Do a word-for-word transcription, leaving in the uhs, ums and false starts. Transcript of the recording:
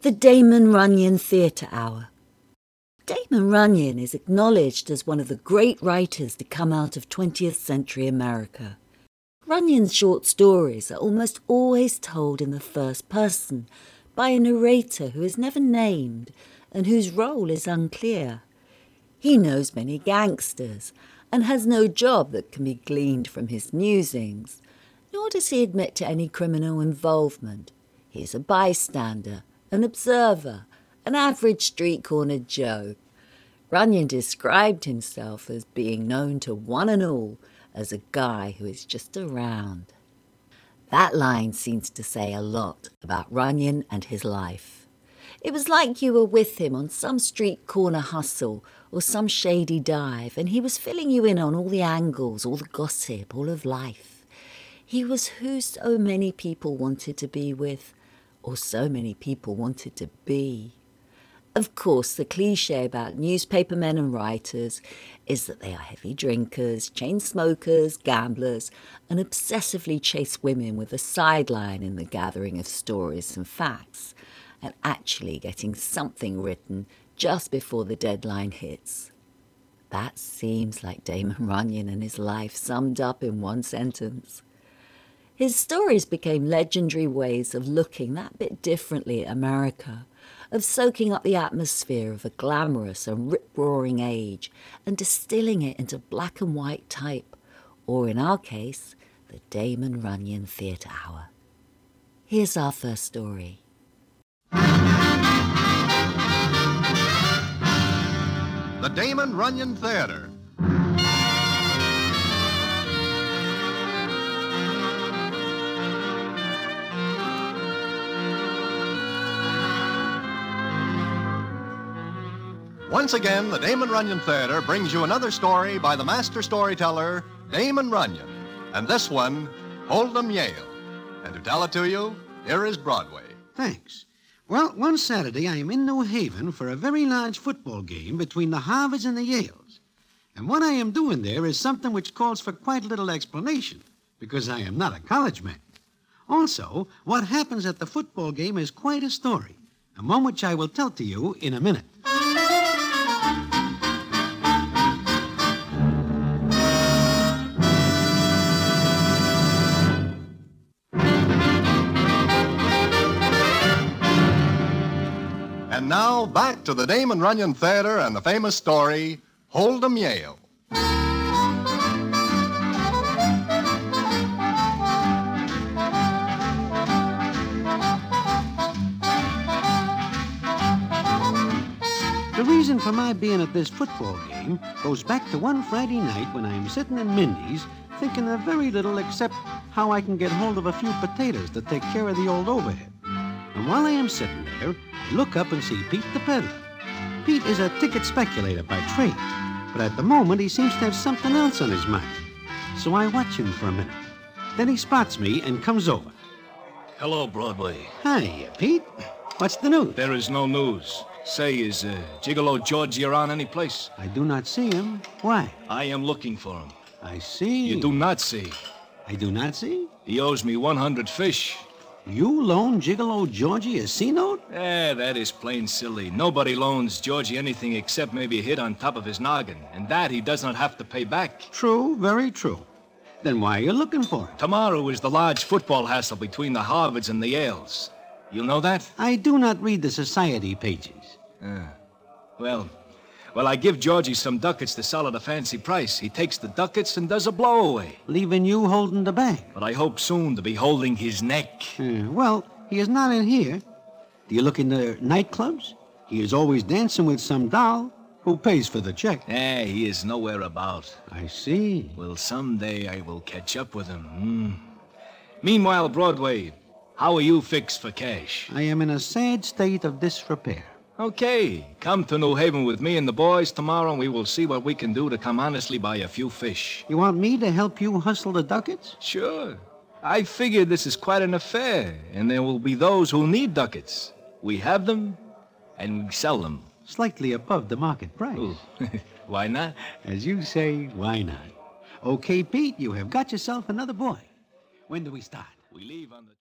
The Damon Runyon Theatre Hour. Damon Runyon is acknowledged as one of the great writers to come out of twentieth century America. Runyon's short stories are almost always told in the first person by a narrator who is never named and whose role is unclear. He knows many gangsters and has no job that can be gleaned from his musings, nor does he admit to any criminal involvement. He is a bystander, an observer, an average street-corner Joe. Runyon described himself as being known to one and all as a guy who is just around. That line seems to say a lot about Runyon and his life. It was like you were with him on some street-corner hustle or some shady dive, and he was filling you in on all the angles, all the gossip, all of life. He was who so many people wanted to be with, or so many people wanted to be. Of course, the cliché about newspapermen and writers is that they are heavy drinkers, chain smokers, gamblers, and obsessively chase women with a sideline in the gathering of stories and facts, and actually getting something written just before the deadline hits. That seems like Damon Runyon and his life summed up in one sentence. His stories became legendary ways of looking that bit differently at America, of soaking up the atmosphere of a glamorous and rip-roaring age and distilling it into black and white type, or in our case, the Damon Runyon Theatre Hour. Here's our first story. The Damon Runyon Theatre. Once again, the Damon Runyon Theatre brings you another story by the master storyteller, Damon Runyon. And this one, Hold'em Yale. And to tell it to you, here is Broadway. Thanks. Well, one Saturday I am in New Haven for a very large football game between the Harvards and the Yales. And what I am doing there is something which calls for quite a little explanation, because I am not a college man. Also, what happens at the football game is quite a story, and one which I will tell to you in a minute. And now, back to the Damon Runyon Theatre and the famous story, Hold'em Yale. The reason for my being at this football game goes back to one Friday night when I am sitting in Mindy's thinking of very little except how I can get hold of a few potatoes to take care of the old overhead. And while I am sitting there, I look up and see Pete the peddler. Pete is a ticket speculator by trade, but at the moment he seems to have something else on his mind. So I watch him for a minute. Then he spots me and comes over. Hello, Broadway. Hi, Pete. What's the news? There is no news. Say, is uh, Gigolo Georgie around any place? I do not see him. Why? I am looking for him. I see. You do not see. I do not see? He owes me one hundred fish. You loan Gigolo Georgie a C-note? Eh, that is plain silly. Nobody loans Georgie anything except maybe a hit on top of his noggin, and that he does not have to pay back. True, very true. Then why are you looking for him? Tomorrow is the large football hassle between the Harvards and the Yales. You know that? I do not read the society pages. Ah. Well, well, I give Georgie some ducats to sell at a fancy price. He takes the ducats and does a blowaway. Leaving you holding the bag. But I hope soon to be holding his neck. Uh, well, he is not in here. Do you look in the nightclubs? He is always dancing with some doll. Who pays for the check? Eh, he is nowhere about. I see. Well, someday I will catch up with him. Hmm. Meanwhile, Broadway, how are you fixed for cash? I am in a sad state of disrepair. Okay, come to New Haven with me and the boys tomorrow, and we will see what we can do to come honestly by a few fish. You want me to help you hustle the ducats? Sure. I figure this is quite an affair, and there will be those who need ducats. We have them, and we sell them. Slightly above the market price. Ooh. Why not? As you say, why not? Okay, Pete, you have got yourself another boy. When do we start? We leave on the...